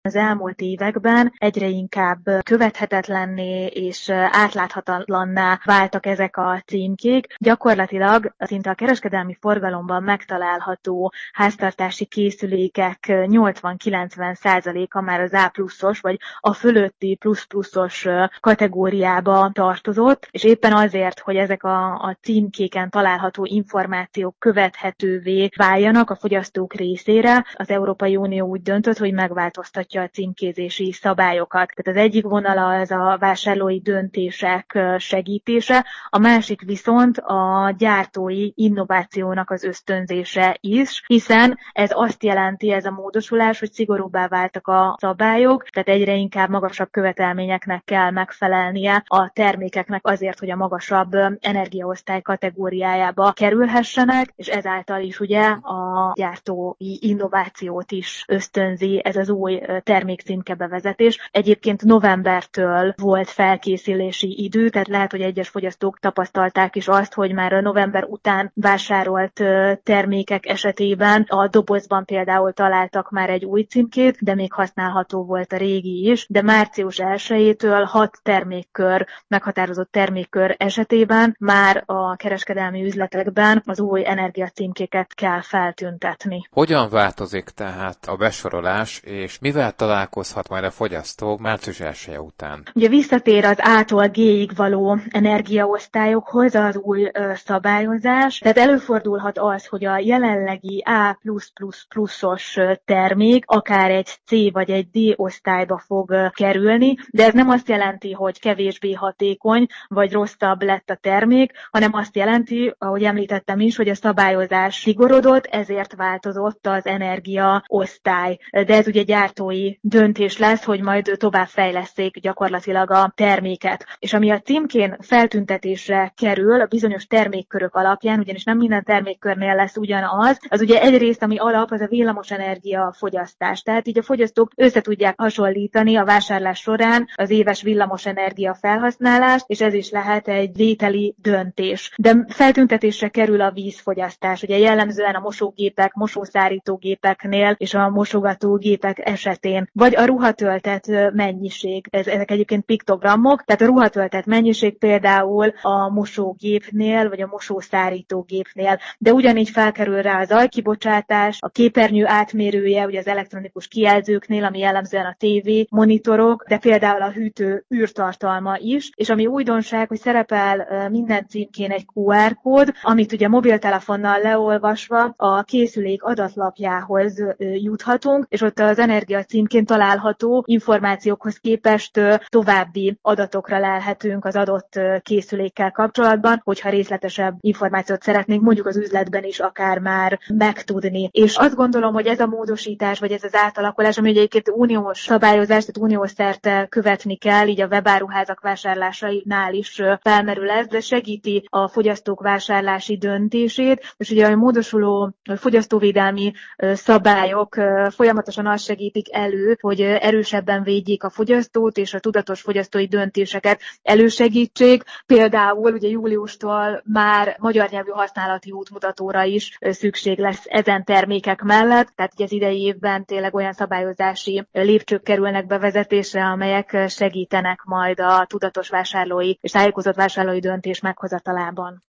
Az elmúlt években egyre inkább követhetetlenné és átláthatatlanná váltak ezek a címkék. Gyakorlatilag szinte a kereskedelmi forgalomban megtalálható háztartási készülékek 80-90%-a már az A+-os vagy a fölötti plusz-pluszos kategóriába tartozott, és éppen azért, hogy ezek a címkéken található információk követhetővé váljanak a fogyasztók részére, az Európai Unió úgy döntött, hogy megváltoztatja a címkézési szabályokat. Tehát az egyik vonala az a vásárlói döntések segítése, a másik viszont a gyártói innovációnak az ösztönzése is, hiszen ez azt jelenti, ez a módosulás, hogy szigorúbbá váltak a szabályok, tehát egyre inkább magasabb követelményeknek kell megfelelnie a termékeknek azért, hogy a magasabb energiaosztály kategóriájába kerülhessenek, és ezáltal is ugye a gyártói innovációt is ösztönzi ez az új termékcímke bevezetés. Egyébként novembertől volt felkészülési idő, tehát lehet, hogy egyes fogyasztók tapasztalták is azt, hogy már a november után vásárolt termékek esetében a dobozban például találtak már egy új címkét, de még használható volt a régi is, de március 1-től 6 termékkör, meghatározott termékkör esetében már a kereskedelmi üzletekben az új energiacímkéket kell feltüntetni. Hogyan változik tehát a besorolás, és mivel találkozhat majd a fogyasztó március 1 után? Ugye visszatér az A-tól G-ig való energiaosztályokhoz az új szabályozás, tehát előfordulhat az, hogy a jelenlegi A+++-os termék akár egy C vagy egy D osztályba fog kerülni, de ez nem azt jelenti, hogy kevésbé hatékony vagy rosszabb lett a termék, hanem azt jelenti, ahogy említettem is, hogy a szabályozás szigorodott, ezért változott az energiaosztály. De ez ugye gyártói döntés lesz, hogy majd tovább fejleszték gyakorlatilag a terméket. És ami a címkén feltüntetésre kerül, a bizonyos termékkörök alapján, ugyanis nem minden termékkörnél lesz ugyanaz, az ugye egyrészt, ami alap, az a villamosenergia fogyasztás. Tehát így a fogyasztók össze tudják hasonlítani a vásárlás során az éves villamosenergia felhasználást, és ez is lehet egy vételi döntés. De feltüntetésre kerül a vízfogyasztás. Ugye jellemzően a mosógépek, mosószárítógépeknél és a mosogatógépek esetén, vagy a ruhatöltet mennyiség. Ezek egyébként piktogramok, tehát a ruhatöltet mennyiség például a mosógépnél, vagy a mosószárítógépnél. De ugyanígy felkerül rá az zajkibocsátás, a képernyő átmérője, ugye az elektronikus kijelzőknél, ami jellemzően a TV monitorok, de például a hűtő űrtartalma is, és ami újdonság, hogy szerepel minden címkén egy QR kód, amit ugye mobiltelefonnal leolvasva a készülék adatlapjához juthatunk, és ott az energia címkén található információkhoz képest további adatokra lelhetünk az adott készülékkel kapcsolatban, hogyha részletesebb információt szeretnénk mondjuk az üzletben is akár már megtudni. És azt gondolom, hogy ez a módosítás, vagy ez az átalakulás, ami egyébként uniós szabályozás, tehát uniós szerte követni kell, így a webáruházak vásárlásainál is felmerül ez, de segíti a fogyasztók vásárlási döntését, és ugye a módosuló fogyasztóvédelmi szabályok folyamatosan azt segítik elő, hogy erősebben védjék a fogyasztót, és a tudatos fogyasztói döntéseket elősegítsék. Például ugye júliustól már magyar nyelvű használati útmutatóra is szükség lesz ezen termékek mellett, tehát az idei évben tényleg olyan szabályozási lépcsők kerülnek bevezetésre, amelyek segítenek majd a tudatos vásárlói és tájékozott vásárlói döntés meghozatalában.